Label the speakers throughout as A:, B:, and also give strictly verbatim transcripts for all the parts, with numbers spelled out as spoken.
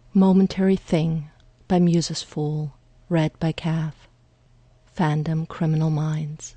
A: Momentary Thing by Muses Fool, read by Kath. Fandom Criminal Minds.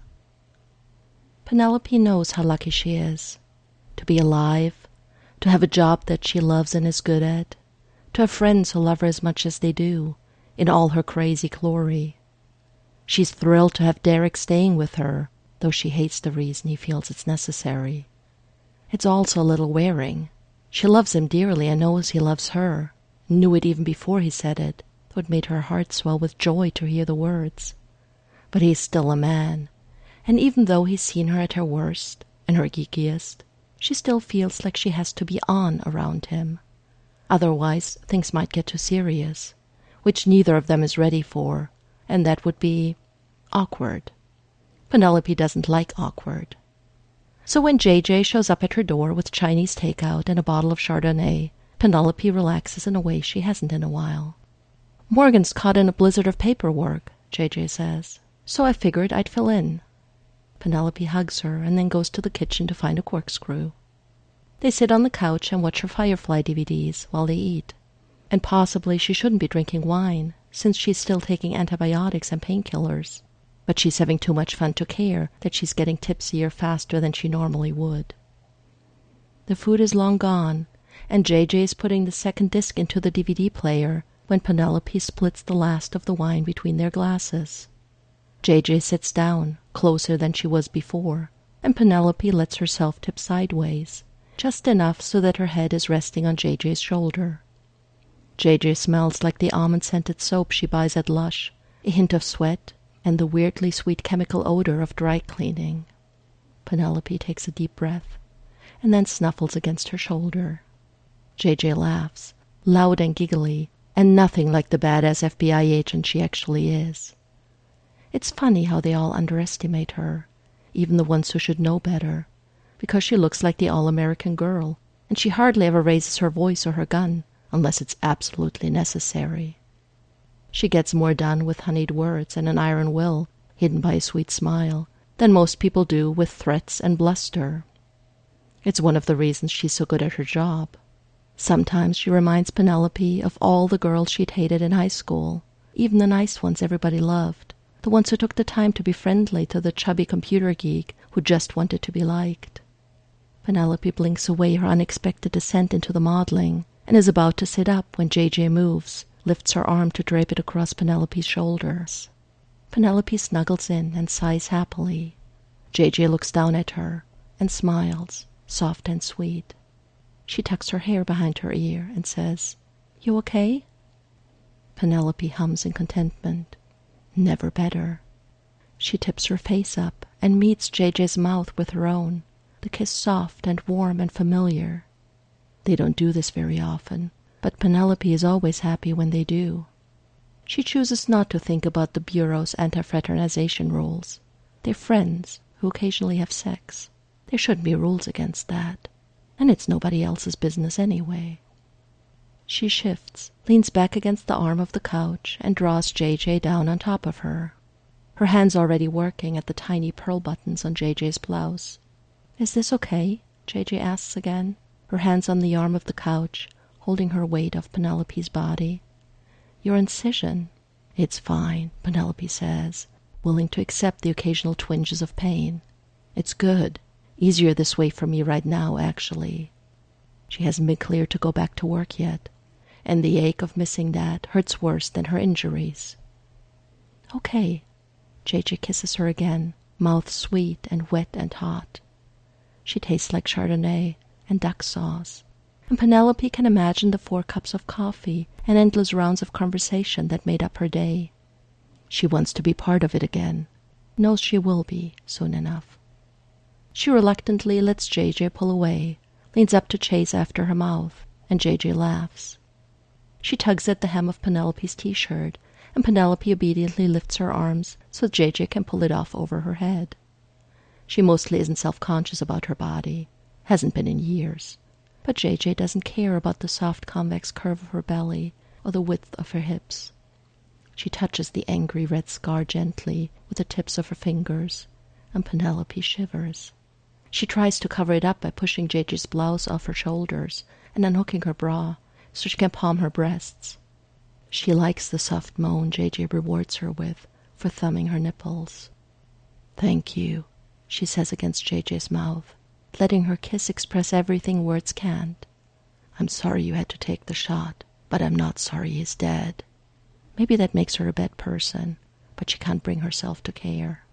A: Penelope knows how lucky she is. To be alive, to have a job that she loves and is good at, to have friends who love her as much as they do, in all her crazy glory. She's thrilled to have Derek staying with her, though she hates the reason he feels it's necessary. It's also a little wearing. She loves him dearly and knows he loves her, knew it even before he said it, though it made her heart swell with joy to hear the words. But he's still a man, and even though he's seen her at her worst and her geekiest, she still feels like she has to be on around him. Otherwise, things might get too serious, which neither of them is ready for, and that would be awkward. Penelope doesn't like awkward. So when J J shows up at her door with Chinese takeout and a bottle of Chardonnay, Penelope relaxes in a way she hasn't in a while. "Morgan's caught in a blizzard of paperwork," J J says, "so I figured I'd fill in." Penelope hugs her and then goes to the kitchen to find a corkscrew. They sit on the couch and watch her Firefly D V Ds while they eat. And possibly she shouldn't be drinking wine, since she's still taking antibiotics and painkillers. But she's having too much fun to care that she's getting tipsier faster than she normally would. The food is long gone, and J J is putting the second disc into the D V D player when Penelope splits the last of the wine between their glasses. J J sits down, closer than she was before, and Penelope lets herself tip sideways, just enough so that her head is resting on J J's shoulder. J J smells like the almond-scented soap she buys at Lush, a hint of sweat, and the weirdly sweet chemical odor of dry cleaning. Penelope takes a deep breath, and then snuffles against her shoulder. J J laughs, loud and giggly, and nothing like the badass F B I agent she actually is. It's funny how they all underestimate her, even the ones who should know better, because she looks like the all-American girl, and she hardly ever raises her voice or her gun, unless it's absolutely necessary. She gets more done with honeyed words and an iron will, hidden by a sweet smile, than most people do with threats and bluster. It's one of the reasons she's so good at her job. Sometimes she reminds Penelope of all the girls she'd hated in high school, even the nice ones everybody loved, the ones who took the time to be friendly to the chubby computer geek who just wanted to be liked. Penelope blinks away her unexpected descent into the modeling, and is about to sit up when J J moves, lifts her arm to drape it across Penelope's shoulders. Penelope snuggles in and sighs happily. J J looks down at her and smiles, soft and sweet. She tucks her hair behind her ear and says, "You okay?" Penelope hums in contentment. Never better. She tips her face up and meets J J's mouth with her own, the kiss soft and warm and familiar. They don't do this very often, but Penelope is always happy when they do. She chooses not to think about the Bureau's anti-fraternization rules. They're friends who occasionally have sex. There shouldn't be rules against that, and it's nobody else's business anyway. She shifts, leans back against the arm of the couch, and draws J J down on top of her, her hands already working at the tiny pearl buttons on J J's blouse. "Is this okay?" J J asks again, her hands on the arm of the couch, holding her weight off Penelope's body. "Your incision." "It's fine," Penelope says, willing to accept the occasional twinges of pain. "It's good. Easier this way for me right now, actually." She hasn't been cleared to go back to work yet, and the ache of missing that hurts worse than her injuries. "Okay." J J kisses her again, mouth sweet and wet and hot. She tastes like Chardonnay and duck sauce, and Penelope can imagine the four cups of coffee and endless rounds of conversation that made up her day. She wants to be part of it again, knows she will be soon enough. She reluctantly lets J J pull away, leans up to chase after her mouth, and J J laughs. She tugs at the hem of Penelope's t-shirt, and Penelope obediently lifts her arms so J J can pull it off over her head. She mostly isn't self-conscious about her body, hasn't been in years, but J J doesn't care about the soft convex curve of her belly or the width of her hips. She touches the angry red scar gently with the tips of her fingers, and Penelope shivers. She tries to cover it up by pushing J J's blouse off her shoulders and unhooking her bra, so she can palm her breasts. She likes the soft moan J J rewards her with for thumbing her nipples. "Thank you," she says against J J's mouth, letting her kiss express everything words can't. "I'm sorry you had to take the shot, but I'm not sorry he's dead." Maybe that makes her a bad person, but she can't bring herself to care.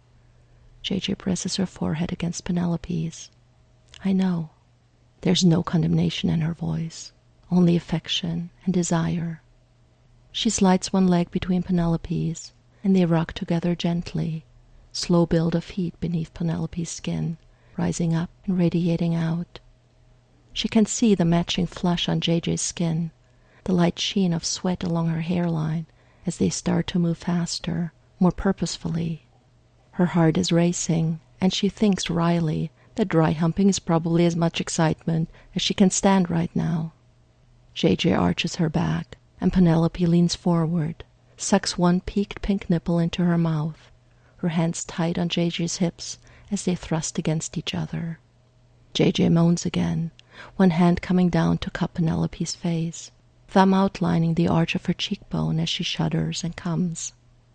A: J J presses her forehead against Penelope's. "I know." There's no condemnation in her voice, only affection and desire. She slides one leg between Penelope's, and they rock together gently, slow build of heat beneath Penelope's skin, rising up and radiating out. She can see the matching flush on J J's skin, the light sheen of sweat along her hairline as they start to move faster, more purposefully. Her heart is racing, and she thinks wryly that dry humping is probably as much excitement as she can stand right now. J J arches her back, and Penelope leans forward, sucks one peaked pink nipple into her mouth, her hands tight on J J's hips as they thrust against each other. J J moans again, one hand coming down to cup Penelope's face, thumb outlining the arch of her cheekbone as she shudders and comes.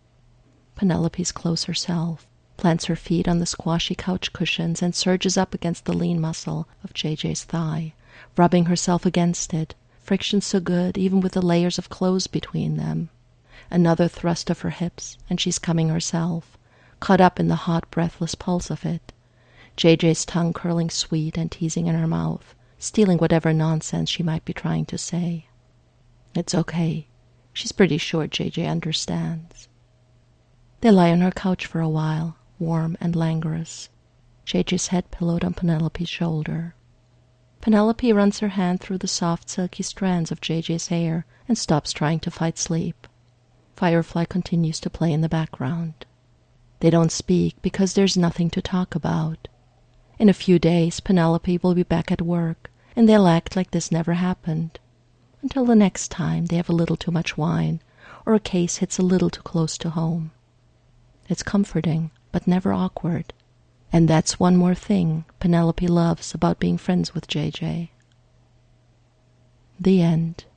A: Penelope's close herself, plants her feet on the squashy couch cushions and surges up against the lean muscle of J J's thigh, rubbing herself against it, friction so good even with the layers of clothes between them. Another thrust of her hips, and she's coming herself, caught up in the hot, breathless pulse of it. J J's tongue curling sweet and teasing in her mouth, stealing whatever nonsense she might be trying to say. It's okay. She's pretty sure J J understands. They lie on her couch for a while, warm and languorous, J J's head pillowed on Penelope's shoulder. Penelope runs her hand through the soft, silky strands of J J's hair and stops trying to fight sleep. Firefly continues to play in the background. They don't speak because there's nothing to talk about. In a few days, Penelope will be back at work, and they'll act like this never happened. Until the next time they have a little too much wine, or a case hits a little too close to home. It's comforting, but never awkward. And that's one more thing Penelope loves about being friends with J J. The end.